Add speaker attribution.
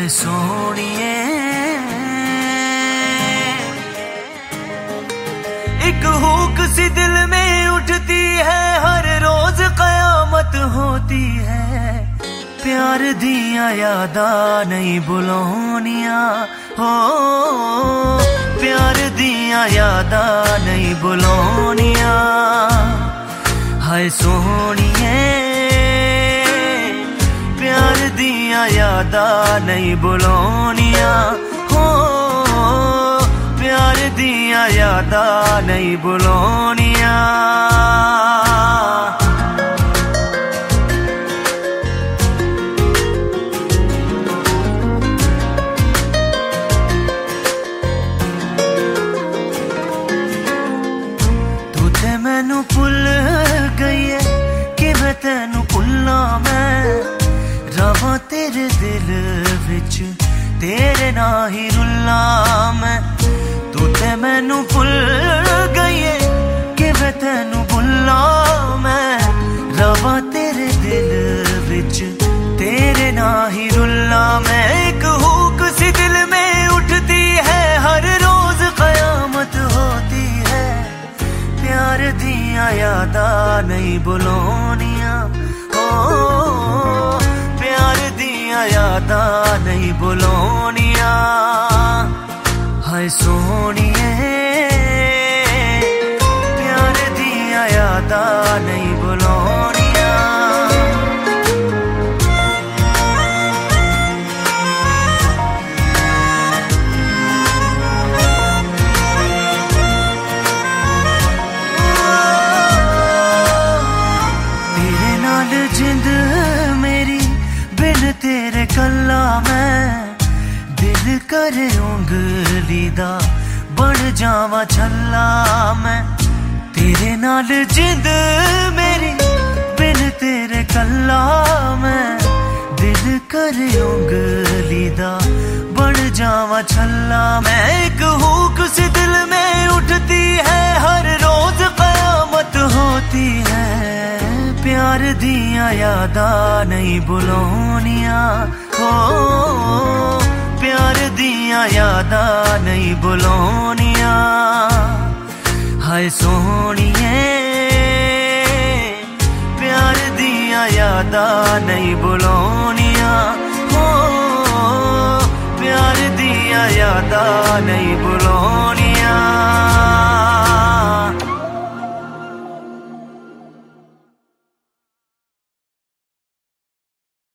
Speaker 1: सोनिए एक हुक सी दिल में उठती है, हर रोज कयामत होती है। प्यार दिया यादा नहीं बुलानिया हो, प्यार दिया यादा नहीं बुलानिया। हाय सोनिए प्यार दिया यादा नहीं बुलानिया हो, प्यार दिया यादा नहीं बुलानिया। तू ते मैनू भुल गई है कि मैं तेनू भुल्ला, मैं रवां तेरे दिल विच तेरे ना ही रुला मैं। तू ते मैनू भुल गई है कि मैं तेनू भुल्ला, मैं रवां तेरे दिल विच तेरे ना ही रुला मैं। एक हुक सी दिल में उठती है, हर रोज कयामत होती है। प्यार दिया यादा नहीं बुलानिया हो, प्यार दिया यादा नहीं बुलानिया। हाय सोनिए प्यार दिया यादा नहीं बुलानिया। तेरे नाल जिंद मेरी बिन तेरे कल्ला मैं, दिल करे उंगली दा बन जावा छल्ला मैं। तेरे नाल जिंद मेरी बिन तेरे कल्ला मैं, दिल करे उंगली दा बन जावा छल्ला मैं। एक हुक सी दिल में उठती है, हर रोज कयामत होती है। प्यार दिया यादा नहीं बुलानिया हो, प्यार दिया यादा नहीं बुलानिया। हाय सोनिए प्यार दिया यादा नहीं बुलानिया हो, प्यार दिया यादा नहीं बुलानिया।